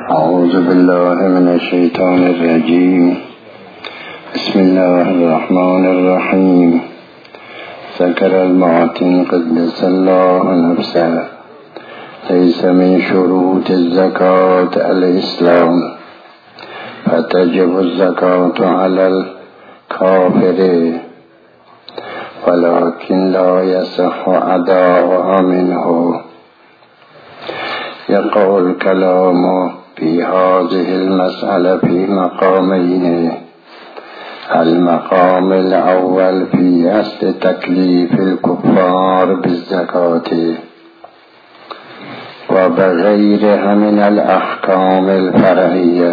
أعوذ بالله من الشيطان الرجيم. بسم الله الرحمن الرحيم. ذكر المعتن قدس الله نفسه ليس من شروط الزكاة الإسلام، فتجب الزكاة على الكافر ولكن لا يصح أداؤها منه. يقع الكلام في هذه المسألة في مقامين: المقام الأول في أصل تكليف الكفار بالزكاة وبغيرها من الأحكام الفرعية.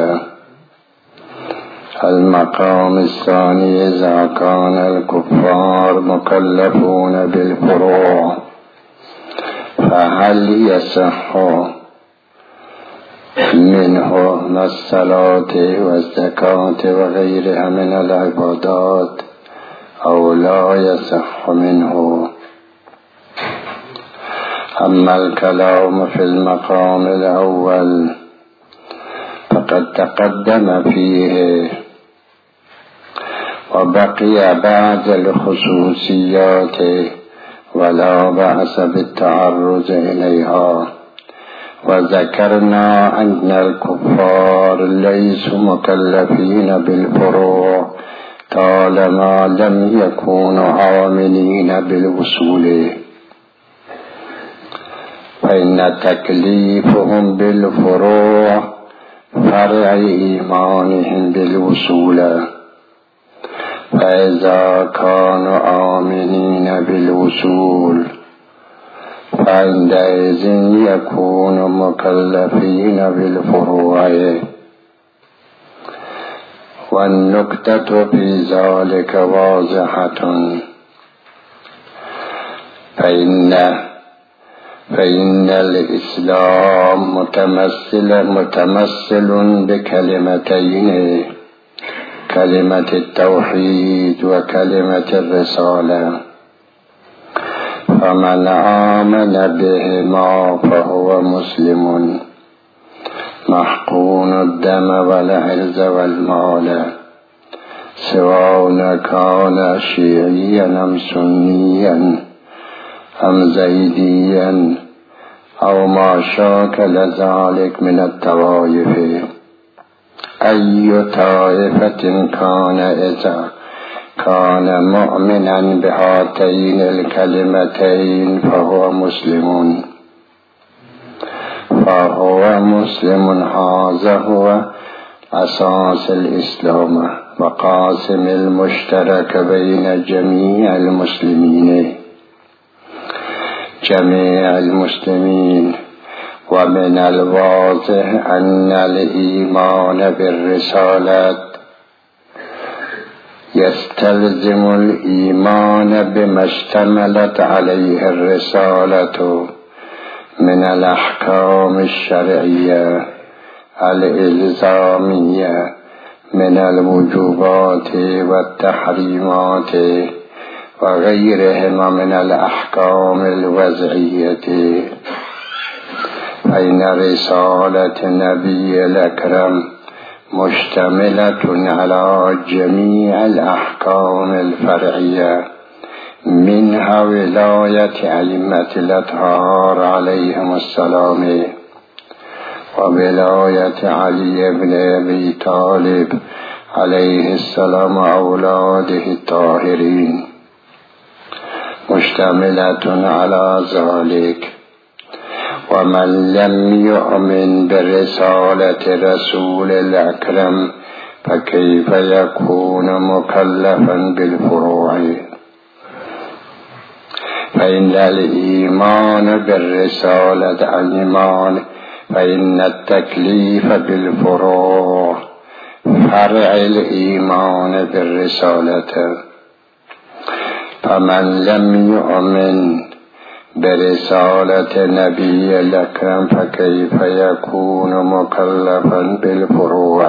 المقام الثاني إذا كان الكفار مكلفون بالفروع، فهل يصح منه الصلاة والزكاة وغيرها من العبادات أو لا يصح منه؟ أما الكلام في المقام الأول فقد تقدم فيه وبقي بعض الخصوصيات ولا بأس بالتعرض إليها. وذكرنا أن الكفار ليسوا مكلفين بالفروع طالما لم يكونوا عاملين بالوصول، فإن تكليفهم بالفروع فرع إيمانهم بالوصول، فإذا كانوا آمنين بالوصول فعندئذ يكونوا مكلفين بالفروع. والنكتة في ذلك واضحة، فإن الإسلام متمثل بكلمتين: كلمة التوحيد وكلمة الرسالة، فمن آمن بهما فهو مسلم محقون الدم والعرض والمال، سواء كان شيعيا أم سنيا أم زيديا أو ما شاكل ذلك من الطوائف. أي طائفة كان إذا كان مؤمنا بهاتين الكلمتين فهو مسلم. هذا هو أساس الإسلام وقاسم المشترك بين جميع المسلمين. ومن الواضح أن الإيمان بالرسالة يستلزم الإيمان بما اشتملت عليه الرسالة من الأحكام الشرعية الإلزامية من الوجوبات والتحريمات وغيرهما من الأحكام الوضعية. فإن رسالة النبي الأكرم مشتملة على جميع الأحكام الفرعية، منها ولاية أئمة الأطهار عليهم السلام، وولاية علي بن أبي طالب عليه السلام أولاده الطاهرين، مشتملة على ذلك. ومن لم يؤمن برسالة رسول الأكرم فكيف يكون مكلفا بالفروع؟ فإن الإيمان بالرسالة الإيمان، فإن التكليف بالفروع فرع الإيمان بالرسالة. فمن لم يؤمن برسالة النبي الأكرم فكيف يكون مكلفا بالفروع؟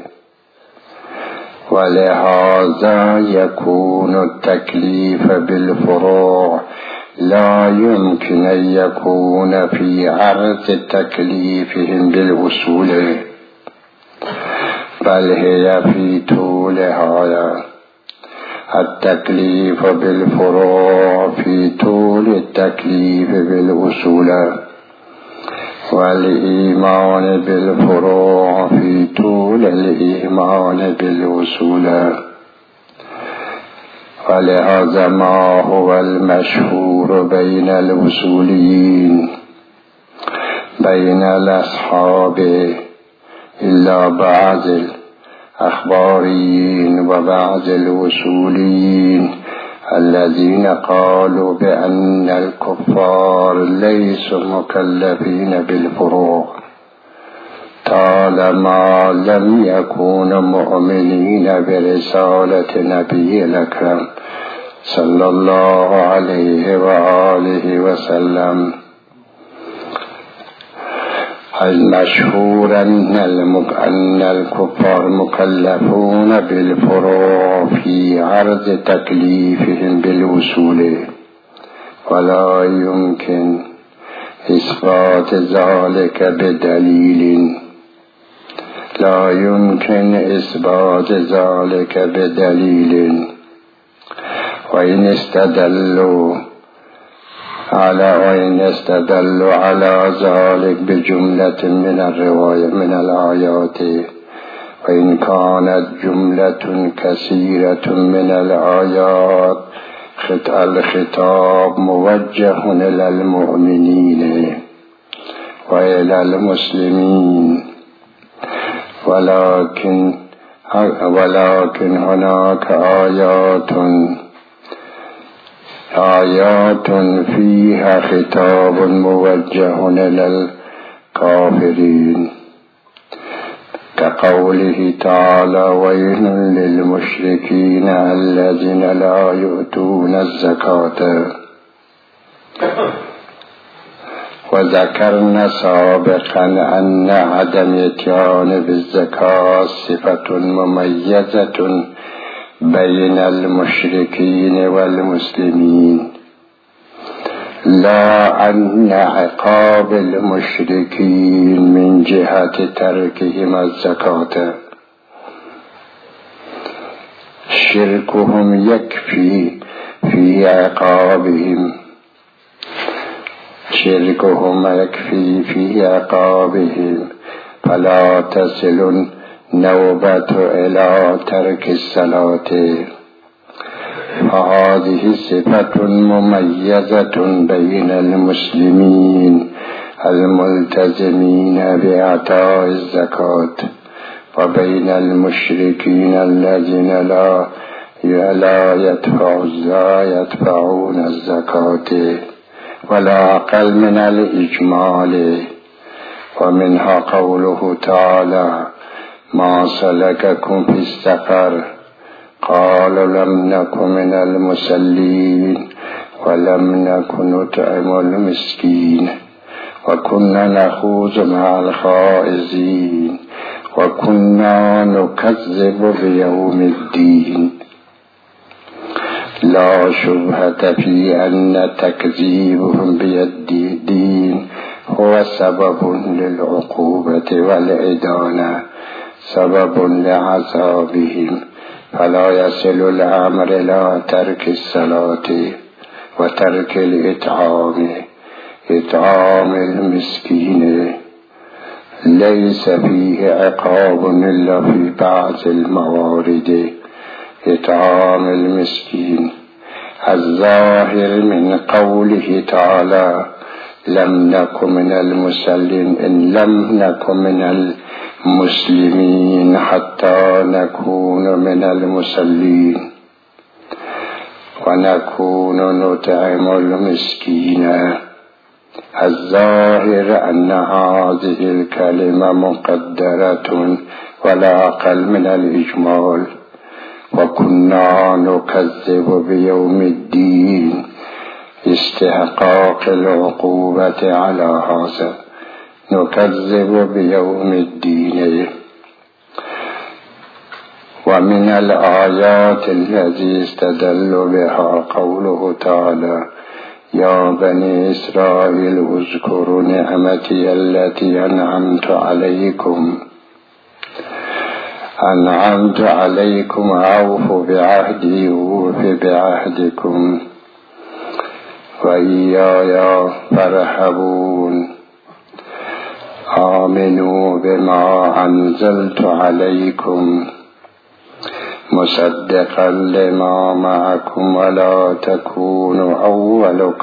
ولهذا يكون التكليف بالفروع لا يمكن أن يكون في عرض تكليفهم بالوصول بل هي في طولها التكليف بالفروع في طول التكليف بالأصول، والإيمان بالفروع في طول الإيمان بالأصول. ولهذا ما هو المشهور بين الأصوليين بين الأصحاب إلا بعض الأخباريين وبعض الأصوليين الذين قالوا بأن الكفار ليسوا مكلفين بالفروع طالما لم يكونوا مؤمنين برسالة نبي الأكرم صلى الله عليه وآله وسلم. المشهور أن الكفار مكلفون بالفروع في عرض تكليفهم بالوصول، ولا يمكن إثبات ذلك بدليل، لا يمكن إثبات ذلك بدليل. وإن استدلوا على ذلك بجملة من الآيات، وإن كانت جملة كثيرة من الآيات الخطاب موجه إلى المؤمنين وإلى المسلمين، ولكن هناك آيات فيها خطاب موجه إلى الكافرين، كقوله تعالى: ويل للمشركين الذين لا يؤتون الزكاة. وذكرنا سابقا أن عدم اتيان بالزكاة صفة مميزة بين المشركين والمسلمين، لا أن عقاب المشركين من جهة تركهم الزكاة. شركهم يكفي في عقابهم، فلا تصل النوبة إلى ترك الصلاة. فهذه صفة مميزة بين المسلمين الملتزمين بإعطاء الزكاة وبين المشركين الذين لا يدفعون الزكاة، ولا أقل من الإجمال. ومنها قوله تعالى: ما سلككم في السقر؟ قالوا لم نكن من المصلين ولم نكن نطعم المسكين وكنا نخوض مع الخائضين وكنا نكذب بيوم الدين. لا شبهة في أن تكذيبهم بالدين هو سبب للعقوبة والعدانة، سبب لعذابهم، فلا يصل الأمر إلى ترك الصلاة وترك إطعام المسكين. ليس فيه عقاب إلا في بعض الموارد. إطعام المسكين الظاهر من قوله تعالى: لم نكن من المصلين، إن لم نكن من المسلمين حتى نكون من المصلين ونكون نطعم المسكين. الظاهر أن هذه الكلمة مقدرة ولا أقل من الإجمال. وكنا نكذب بيوم الدين، استحقاق العقوبة على هذا، نكذب بيوم الدين. ومن الآيات التي استدل بها قوله تعالى: يا بني إسرائيل اذكروا نعمتي التي أنعمت عليكم. أنعمت عليكم أوفوا بعهدي أوف بعهدكم وإياي فارهبون آمنوا بما أنزلت عليكم مصدقا لما معكم ولا تكونوا أول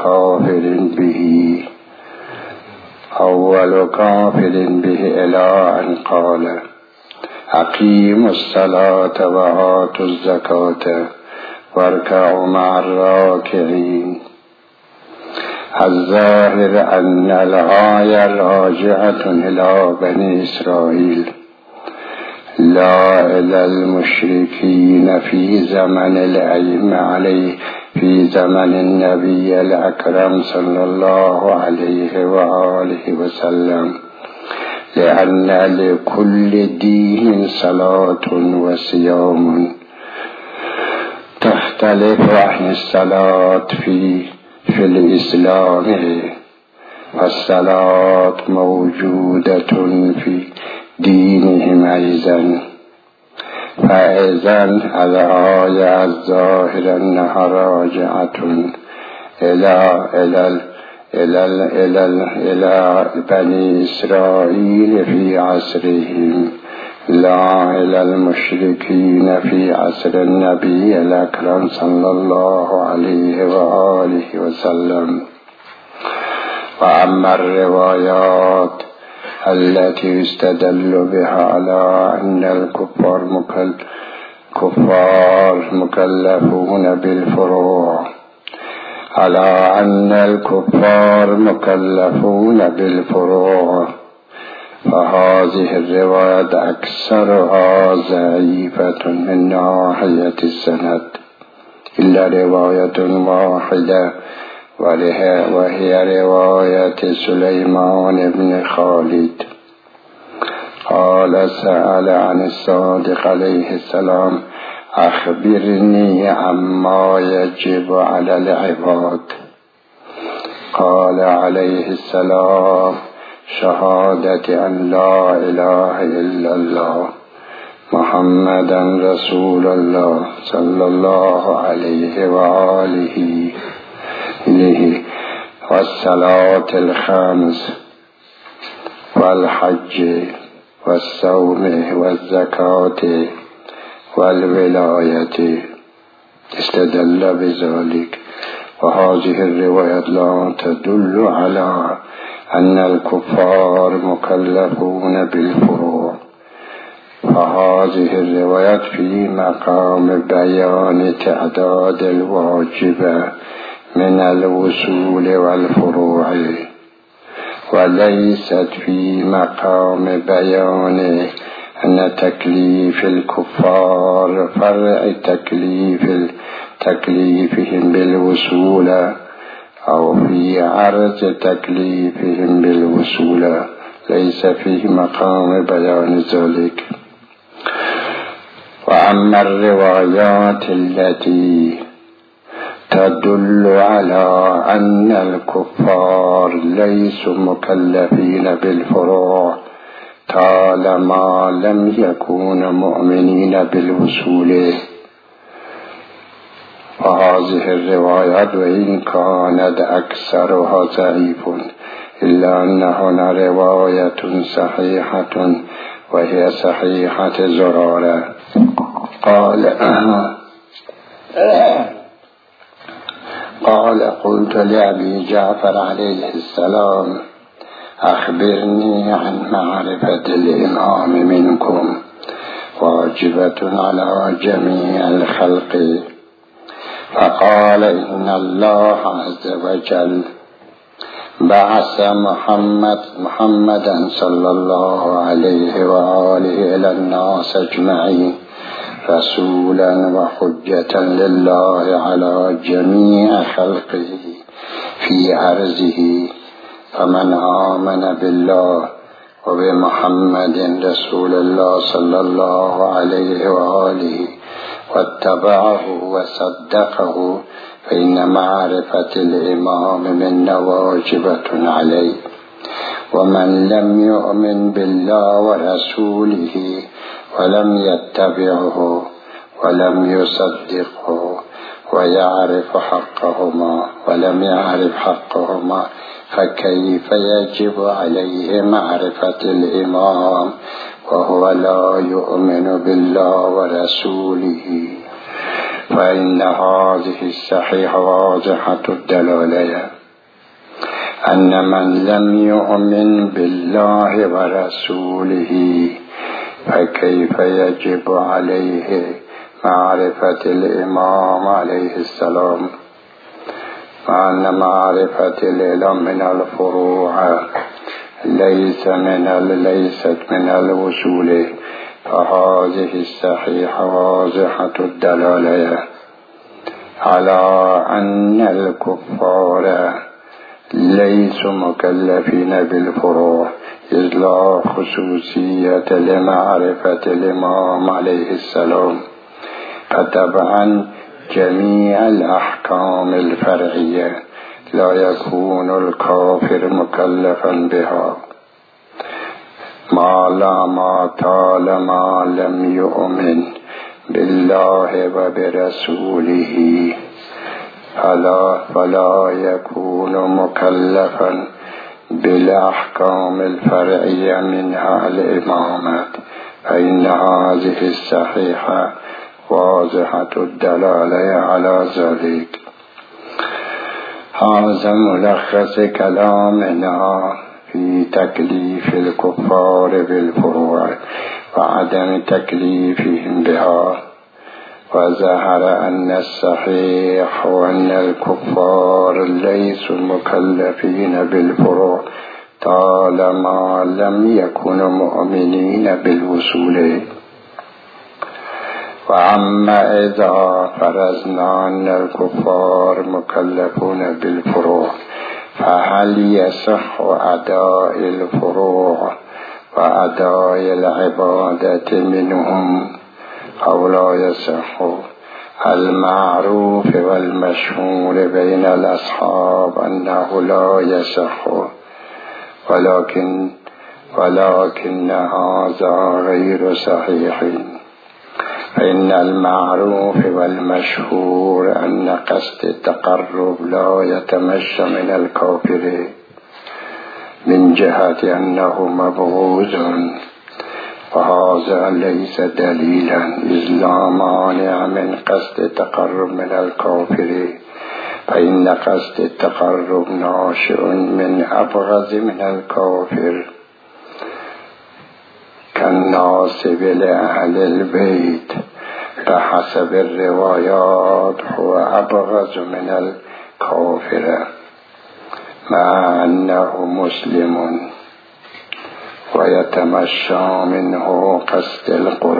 كافر به إلى أن قال أقيموا الصلاة وآتوا الزكاة واركعوا مع الراكعين. الظاهر أن الآية راجعة إلى بني إسرائيل لا إلى المشركين في زمن الأئمة عليه في زمن النبي الأكرم صلى الله عليه وآله وسلم، لأن لكل دين صلاة وصيام تختلف عن الصلاة في الإسلام، فالصلاة موجودة في دينهم أيضا. فإذا الآية الظاهرة أنها راجعة إلى بني إسرائيل في عصرهم لا إلى المشركين في عصر النبي الأكرم صلى الله عليه وآله وسلم. وأما الروايات التي يستدل بها على أن الكفار مكلفون بالفروع فهذه الروايات أكثرها ضعيفة من ناحية السند إلا رواية واحدة وهي رواية سليمان بن خالد قال سأل عن الصادق عليه السلام أخبرني عما يجب على العباد. قال عليه السلام شهادة أن لا إله إلا الله محمدا رسول الله صلى الله عليه وآله والصلاة الخمس والحج والصوم والزكاة والولاية استدل بذلك. وهذه الرواية لا تدل على أن الكفار مكلفون بالفروع، فهذه الروايات في مقام بيان تعداد الواجب من الوصول والفروع، وليست في مقام بيان أن تكليف الكفار فرع تكليفهم بالوصول أو في عرض تكليفهم بالوصول، ليس فيه مقام بيان ذلك. وأما الروايات التي تدل على أن الكفار ليسوا مكلفين بالفروع طالما لم يكونوا مؤمنين بالوصول، فهذه الروايات وإن كانت أكثرها ضعيف إلا أن هنا رواية صحيحة وهي صحيحة زرارة. قال قلت لأبي جعفر عليه السلام أخبرني عن معرفة الإمام منكم واجبة على جميع الخلق. فقال إن الله عز وجل بعث محمدا صلى الله عليه وآله إلى الناس أجمعين رسولا وحجة لله على جميع خلقه في عرضه، فمن آمن بالله وبمحمد رسول الله صلى الله عليه وآله واتبعه وصدقه فإن معرفة الإمام منا واجبة عليه. ومن لم يؤمن بالله ورسوله ولم يتبعه ولم يصدقه ويعرف حقهما ولم يعرف حقهما فكيف يجب عليه معرفة الإمام وهو لا يؤمن بالله ورسوله؟ فإن هذه الصحيحة واضحة الدلالة أن من لم يؤمن بالله ورسوله فكيف يجب عليه معرفة الإمام عليه السلام، مع أن معرفة العلم من الفروع ليست من الوصول. فهذه الصحيحة واضحة الدلالة على أن الكفار ليسوا مكلفين بالفروع، إذ لا خصوصية لمعرفة الإمام عليه السلام. فطبعا جميع الأحكام الفرعية لا يكون الكافر مكلفا بها ما طالما لم يؤمن بالله وبرسوله، فلا يكون مكلفا بالأحكام الفرعية منها الإمامة. فإن هذه الصحيحة واضحة الدلالة على ذلك. هذا ملخص كلامنا في تكليف الكفار بالفروع وعدم تكليفهم بها. وظهر أن الصحيح هو أن الكفار ليسوا مكلفين بالفروع طالما لم يكونوا مؤمنين بالوصول. وأما إذا فرضنا أن الكفار مكلفون بالفروع فهل يصح أداء الفروع وأداء العبادة منهم أو لا يصح؟ المعروف والمشهور بين الأصحاب أنه لا يصح، ولكن هذا غير صحيح. فإن المعروف والمشهور أن قصد التقرب لا يتمشى من الكافر من جهة أنه مبغوض، وهذا ليس دليلا، إذ لا مانع من قصد التقرب من الكافر. فإن قصد التقرب ناشئ من أبغض من الكافر، كالناصب لأهل البيت، فحسب الروايات هو أبغض من الكافر مع أنه مسلم، ويتمشى منه قصد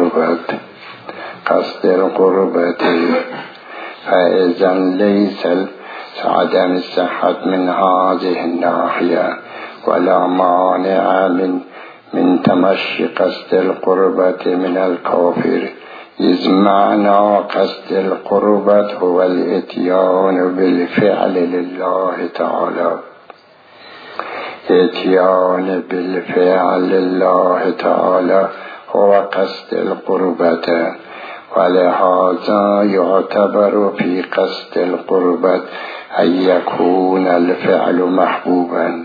القربة. فإذا ليس عدم الصحة من هذه الناحية، ولا مانع من تمشي قصد القربة من الكافر، إذ معنى قصد القربة هو الإتيان بالفعل لله تعالى. إتيان بالفعل لله تعالى هو قصد القربة، ولهذا يعتبر في قصد القربة أن يكون الفعل محبوبا.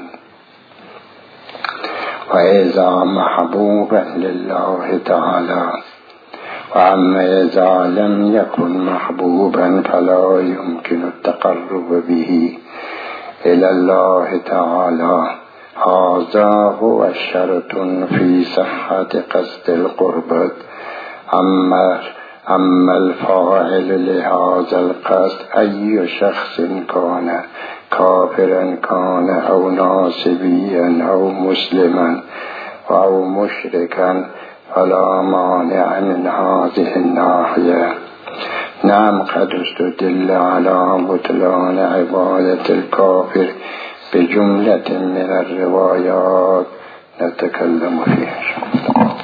وإذا محبوبا لله تعالى. وأما إذا لم يكن محبوبا فلا يمكن التقرب به إلى الله تعالى. هذا هو الشرط في صحة قصد القربة. أما الفاعل لهذا القصد أي شخص كان، كافرا كان أو ناصبيا أو مسلما أو مشركا، فلا مانع من هذه الناحية. نعم، قد استدل على بطلان عبادة الكافر بجملة من الروايات نتكلم فيها.